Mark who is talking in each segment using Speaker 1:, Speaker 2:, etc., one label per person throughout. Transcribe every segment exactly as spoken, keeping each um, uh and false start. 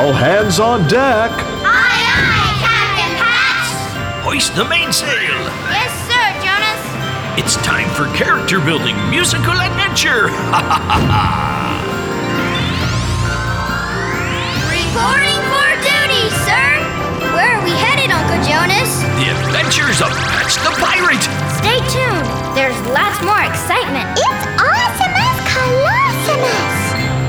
Speaker 1: All hands on deck.
Speaker 2: Aye, aye, Captain Patch.
Speaker 3: Hoist the mainsail.
Speaker 2: Yes, sir, Jonas.
Speaker 3: It's time for character building musical adventure.
Speaker 2: Reporting for duty, sir. Where are we headed, Uncle Jonas?
Speaker 3: The adventures of Patch the Pirate.
Speaker 2: Stay tuned. There's lots more excitement. It's Awesomeness Colossumus.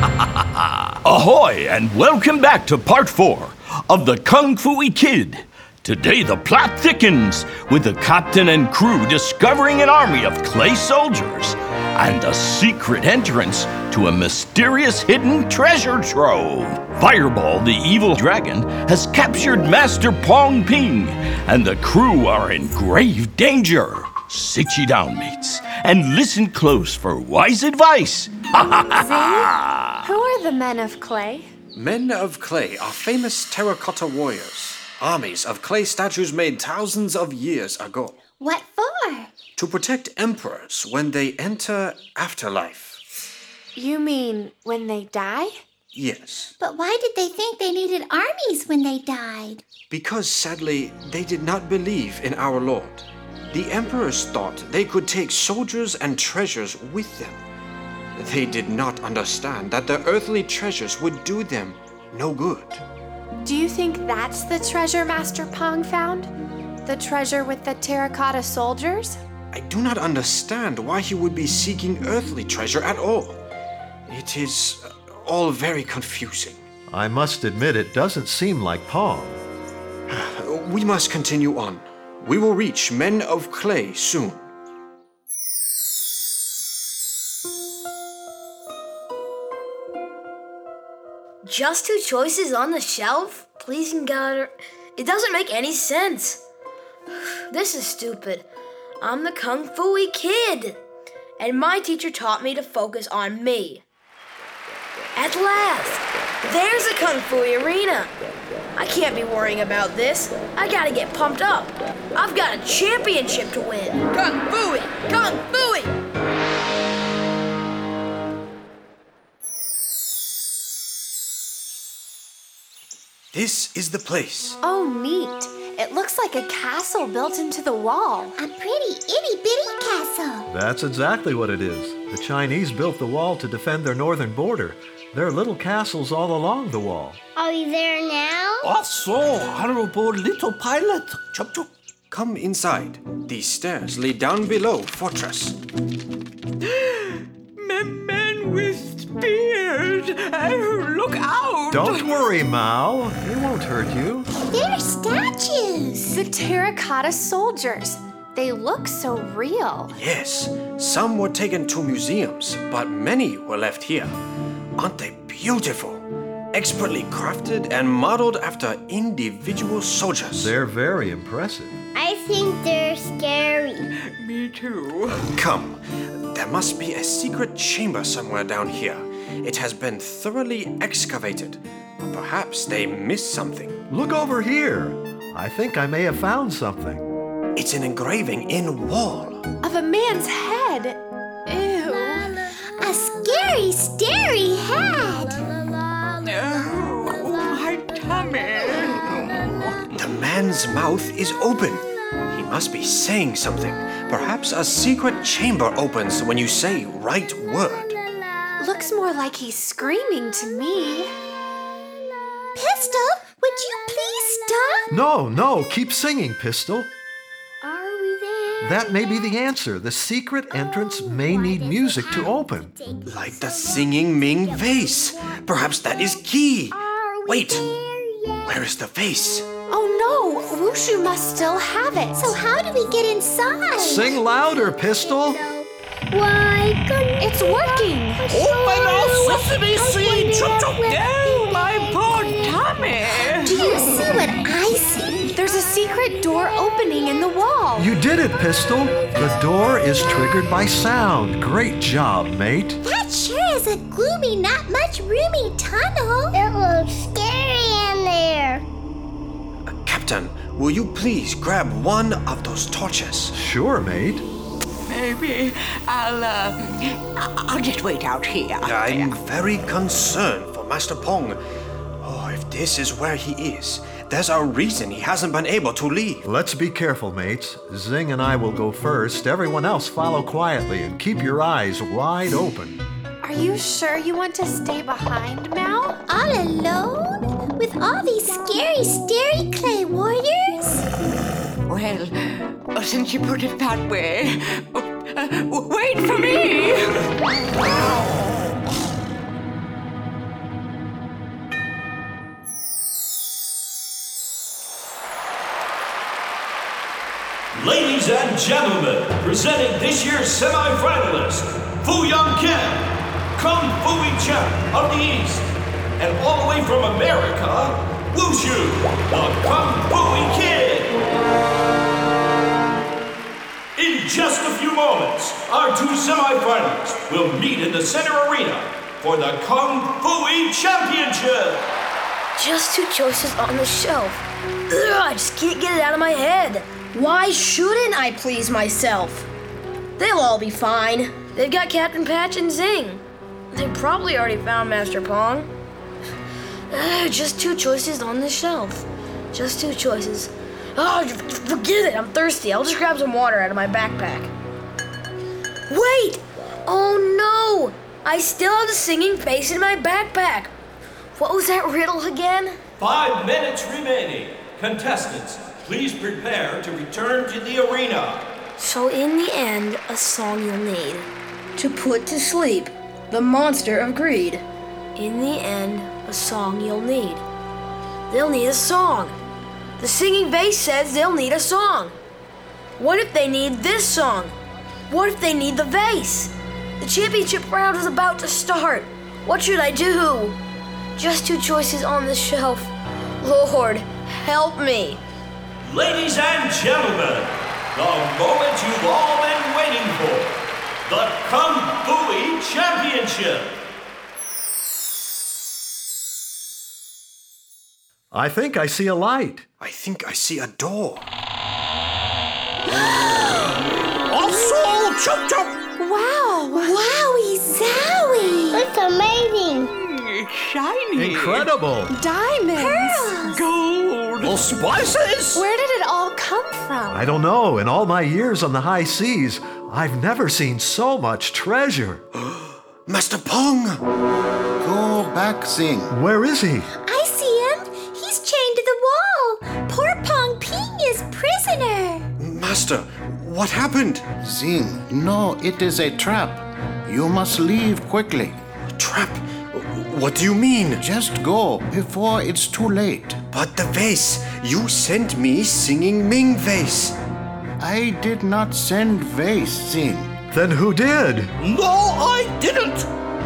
Speaker 3: Ahoy, and welcome back to part four of the Kung Fu Kid. Today the plot thickens with the captain and crew discovering an army of clay soldiers and a secret entrance to a mysterious hidden treasure trove. Fireball, the evil dragon, has captured Master Pong Ping, and the crew are in grave danger. Sit ye down, mates, and listen close for wise advice.
Speaker 4: Who are the men of clay?
Speaker 5: Men of clay are famous terracotta warriors. Armies of clay statues made thousands of years ago.
Speaker 2: What for?
Speaker 5: To protect emperors when they enter afterlife.
Speaker 4: You mean when they die?
Speaker 5: Yes.
Speaker 2: But why did they think they needed armies when they died?
Speaker 5: Because sadly, they did not believe in our Lord. The emperors thought they could take soldiers and treasures with them. They did not understand that the earthly treasures would do them no good.
Speaker 4: Do you think that's the treasure Master Pong found? The treasure with the terracotta soldiers?
Speaker 5: I do not understand why he would be seeking earthly treasure at all. It is uh, all very confusing.
Speaker 1: I must admit it doesn't seem like Pong.
Speaker 5: We must continue on. We will reach Men of Clay soon.
Speaker 6: Just two choices on the shelf? Pleasing God, it doesn't make any sense. This is stupid. I'm the Kung Fu Kid, and my teacher taught me to focus on me. At last, there's a Kung Fu arena. I can't be worrying about this. I gotta get pumped up. I've got a championship to win. Kung Fu! Kung Fu!
Speaker 5: This is the place.
Speaker 4: Oh, neat. It looks like a castle built into the wall.
Speaker 2: A pretty itty-bitty castle.
Speaker 1: That's exactly what it is. The Chinese built the wall to defend their northern border. There are little castles all along the wall.
Speaker 2: Are we there now?
Speaker 7: Oh, so, honorable little pilot. Chop chop.
Speaker 5: Come inside. These stairs lead down below fortress.
Speaker 7: Men, men with spears. Oh, look out.
Speaker 1: Don't worry, Mao. It won't hurt you.
Speaker 2: They're statues.
Speaker 4: The terracotta soldiers. They look so real.
Speaker 5: Yes, some were taken to museums, but many were left here. Aren't they beautiful? Expertly crafted and modeled after individual soldiers.
Speaker 1: They're very impressive.
Speaker 2: I think they're scary.
Speaker 7: Me too.
Speaker 5: Come, there must be a secret chamber somewhere down here. It has been thoroughly excavated. But perhaps they missed something.
Speaker 1: Look over here. I think I may have found something.
Speaker 5: It's an engraving in wall.
Speaker 4: Of a man's head. Ew.
Speaker 2: A scary, starey head.
Speaker 7: Oh, my tummy.
Speaker 5: The man's mouth is open. He must be saying something. Perhaps a secret chamber opens when you say right word.
Speaker 4: Looks more like he's screaming to me.
Speaker 2: Pistol, would you please stop?
Speaker 1: No, no, keep singing, Pistol.
Speaker 2: Are we there?
Speaker 1: That may be the answer. The secret entrance may need music to open.
Speaker 5: Like the singing Ming vase. Perhaps that is key. Wait, where is the vase?
Speaker 4: Oh no, Wushu must still have it.
Speaker 2: So how do we get inside?
Speaker 1: Sing louder, Pistol.
Speaker 2: Why,
Speaker 4: It's working.
Speaker 7: Open up sesame seed. Chop chop. Oh, my poor tummy.
Speaker 2: do you see what I see?
Speaker 4: There's a secret door opening in the wall.
Speaker 1: You did it, Pistol. The door is triggered by sound. Great job, mate.
Speaker 2: That sure is a gloomy, not much roomy tunnel. It looks scary in there.
Speaker 5: Captain, will you please grab one of those torches?
Speaker 1: Sure, mate.
Speaker 7: Maybe I'll, uh, I'll just wait out here.
Speaker 5: I'm very concerned for Master Pong. Oh, if If this is where he is, there's a reason he hasn't been able to leave.
Speaker 1: Let's be careful, mates. Zing and I will go first. Everyone else follow quietly and keep your eyes wide open.
Speaker 4: Are you sure you want to stay behind, Mal?
Speaker 2: All alone? With all these scary, scary clay warriors?
Speaker 8: Well, oh, since you put it that way, uh, wait for me!
Speaker 3: Ladies and gentlemen, presenting this year's semi-finalist, Fu Young Kim, Kung Fu Champ of the East, and all the way from America, Wushu, the Kung Fu Kid. In just a few moments, our two semi-finalists will meet in the center arena for the Kung Fu Championship.
Speaker 6: Just two choices on the shelf. Ugh, I just can't get it out of my head. Why shouldn't I please myself? They'll all be fine. They've got Captain Patch and Zing. They probably already found Master Pong. Uh, just two choices on the shelf. Just two choices. Oh, forget it. I'm thirsty. I'll just grab some water out of my backpack. Wait! Oh no! I still have the singing face in my backpack. What was that riddle again?
Speaker 3: Five minutes remaining. Contestants, please prepare to return to the arena.
Speaker 6: So in the end, a song you'll need to put to sleep the monster of greed. In the end, a song you'll need. They'll need a song. The singing vase says they'll need a song. What if they need this song? What if they need the vase? The championship round is about to start. What should I do? Just two choices on the shelf. Lord, help me.
Speaker 3: Ladies and gentlemen, the moment you've all been waiting for, the Kung Fu Championship.
Speaker 1: I think I see a light.
Speaker 5: I think I see a door.
Speaker 7: Also, chop chop.
Speaker 4: Wow!
Speaker 2: Wowie zowie! That's amazing!
Speaker 8: It's shiny.
Speaker 1: Incredible.
Speaker 4: Diamonds!
Speaker 2: Pearls!
Speaker 7: Gold. Oh, spices.
Speaker 4: Where did it all come from?
Speaker 1: I don't know. In all my years on the high seas, I've never seen so much treasure.
Speaker 5: Master Pong!
Speaker 9: Go back, Zing.
Speaker 1: Where is he?
Speaker 2: I see him! He's chained to the wall! Poor Pong Ping is prisoner!
Speaker 5: Master, what happened?
Speaker 9: Zing, no, it is a trap. You must leave quickly.
Speaker 5: Trap? What do you mean?
Speaker 9: Just go before it's too late.
Speaker 5: But the vase! You sent me singing Ming vase!
Speaker 9: I did not send vase, Zing.
Speaker 1: Then who did?
Speaker 7: No, I didn't.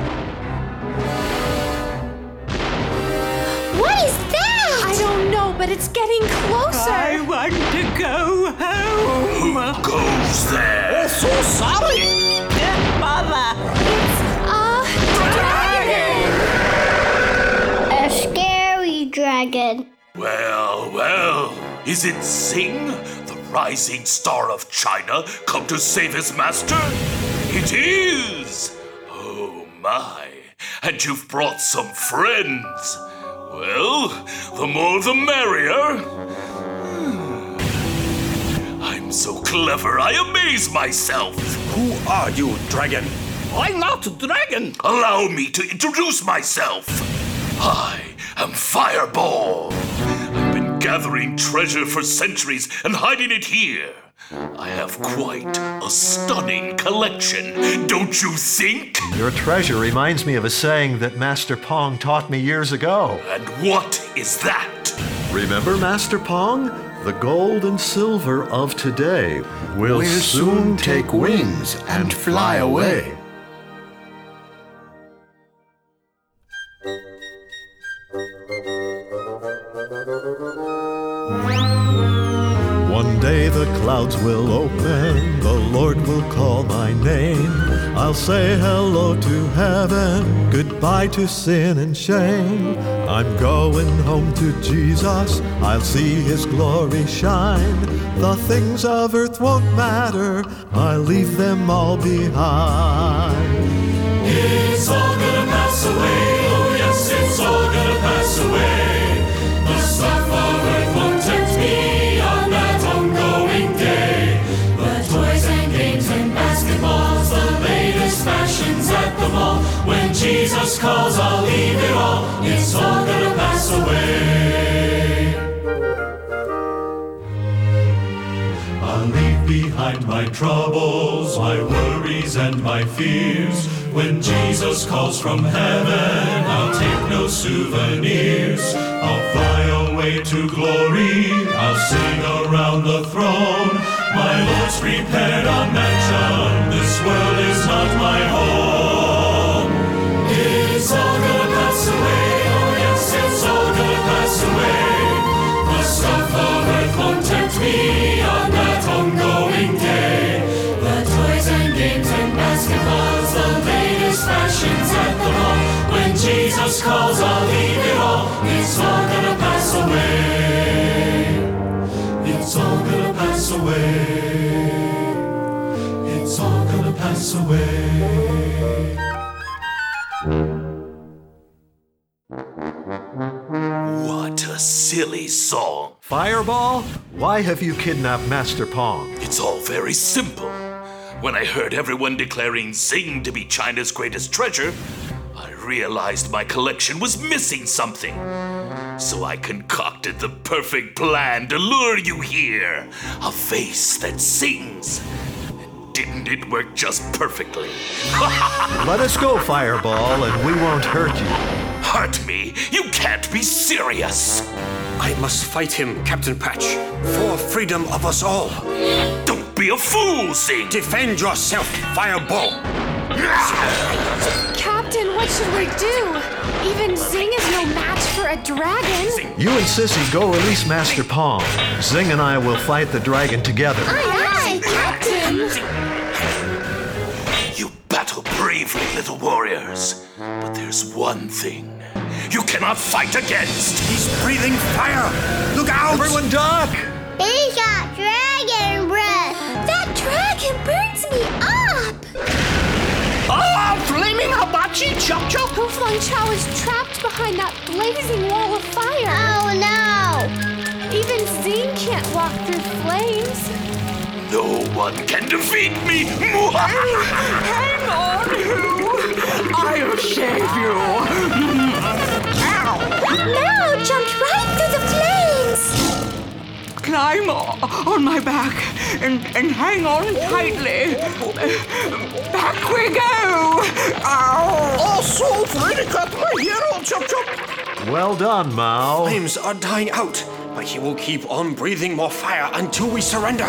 Speaker 2: What is that?
Speaker 4: I don't know, but it's getting closer.
Speaker 8: I want to go home.
Speaker 3: Goes there.
Speaker 7: Oh, so sorry.
Speaker 8: Dear Mother.
Speaker 2: A dragon! A scary dragon.
Speaker 3: Well, well, is it Zing, the rising star of China, come to save his master? It is! Oh my, and you've brought some friends. Well, the more the merrier. Hmm. I'm so clever, I amaze myself.
Speaker 5: Who are you, dragon?
Speaker 7: I'm not a dragon.
Speaker 3: Allow me to introduce myself. I am Fireball. I've been gathering treasure for centuries and hiding it here. I have quite a stunning collection, don't you think?
Speaker 1: Your treasure reminds me of a saying that Master Pong taught me years ago.
Speaker 3: And what is that?
Speaker 1: Remember, Master Pong? The gold and silver of today will
Speaker 9: We'll soon take wings and fly away.
Speaker 1: One day the clouds will open, the Lord will call my name. I'll say hello to heaven, goodbye to sin and shame. I'm going home to Jesus, I'll see his glory shine. The things of earth won't matter, I'll leave them all behind.
Speaker 10: It's all gonna pass away, oh yes, it's all gonna pass away. Jesus calls, I'll leave it all. It's all gonna pass away. I'll leave behind my troubles, my worries and my fears. When Jesus calls from heaven, I'll take no souvenirs. I'll fly away to glory, I'll sing around the throne. My Lord's prepared a mansion, this world is not my home. It's all gonna pass away, oh yes, it's all gonna pass away. The stuff of earth won't tempt me on that ongoing day. The toys and games and basketballs, the latest fashions at the mall. When Jesus calls, I'll leave it all. It's all gonna pass away. It's all gonna pass away. It's all gonna pass away.
Speaker 3: What a silly song.
Speaker 1: Fireball, why have you kidnapped Master Pong?
Speaker 3: It's all very simple. When I heard everyone declaring Zing to be China's greatest treasure, I realized my collection was missing something. So I concocted the perfect plan to lure you here. A face that sings. Didn't it work just perfectly?
Speaker 1: Let us go, Fireball, and we won't hurt you.
Speaker 3: Hurt me? You can't be serious.
Speaker 5: I must fight him, Captain Patch, for freedom of us all.
Speaker 3: Don't be a fool, Zing.
Speaker 5: Defend yourself, Fireball.
Speaker 4: Captain, what should we do? Even Zing is no match for a dragon.
Speaker 1: You and Sissy go release Master Pong. Zing and I will fight the dragon together.
Speaker 2: Aye, aye, Captain.
Speaker 3: You battle bravely, little warriors. But there's one thing you cannot fight against.
Speaker 5: He's breathing fire. Look out!
Speaker 1: Everyone duck!
Speaker 2: He's got dragon breath. That dragon burns me up.
Speaker 7: Oh, flaming hibachi chop chop!
Speaker 4: Hooflong Chow is trapped behind that blazing wall of fire.
Speaker 2: Oh no.
Speaker 4: Even Zing can't walk through flames.
Speaker 3: No one can defeat me.
Speaker 8: Hang on, Hoo! I'll save you! Ow!
Speaker 2: No, jumped right through the flames.
Speaker 8: Climb on my back and, and hang on tightly. Back we go! Ow!
Speaker 7: Oh, so afraid to cut my hero chop chop!
Speaker 1: Well done, Mao.
Speaker 5: Flames are dying out, but he will keep on breathing more fire until we surrender.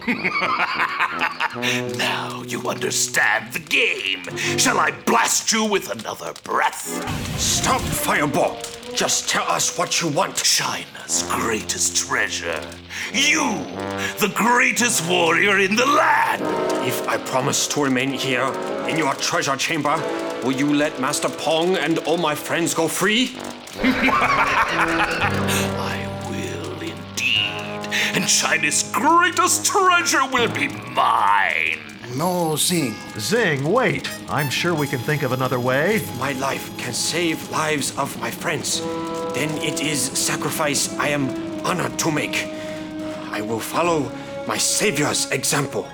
Speaker 3: Now you understand the game. Shall I blast you with another breath?
Speaker 5: Stop, Fireball. Just tell us what you want.
Speaker 3: China's greatest treasure. You, the greatest warrior in the land.
Speaker 5: If I promise to remain here in your treasure chamber, will you let Master Pong and all my friends go free?
Speaker 3: I will indeed. And China's greatest treasure will be mine.
Speaker 9: No, Zing.
Speaker 1: Zing, wait. I'm sure we can think of another way.
Speaker 5: If my life can save lives of my friends, then it is sacrifice I am honored to make. I will follow my Savior's example.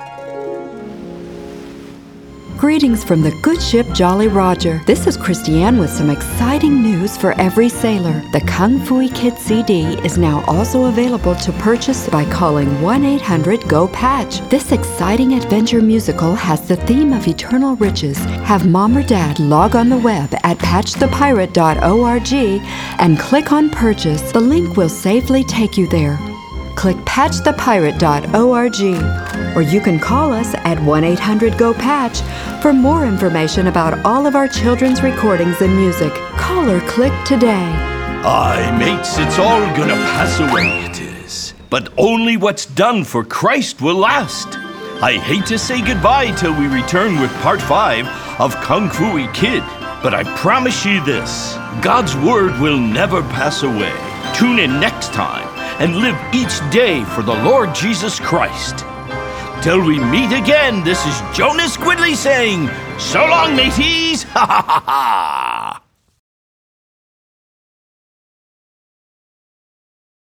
Speaker 11: Greetings from the good ship Jolly Roger. This is Christiane with some exciting news for every sailor. The Kung Fu Kid C D is now also available to purchase by calling one eight hundred go patch. This exciting adventure musical has the theme of eternal riches. Have mom or dad log on the web at patch the pirate dot org and click on purchase. The link will safely take you there. Click patch the pirate dot org, or you can call us at one eight hundred go patch for more information about all of our children's recordings and music. Call or click today.
Speaker 3: Aye, mates, it's all gonna pass away, it is. But only what's done for Christ will last. I hate to say goodbye till we return with part five of Kung Fu Kid, but I promise you this, God's word will never pass away. Tune in next time and live each day for the Lord Jesus Christ. Till we meet again, this is Jonas Gridley saying, so long, mateys! Ha ha ha ha!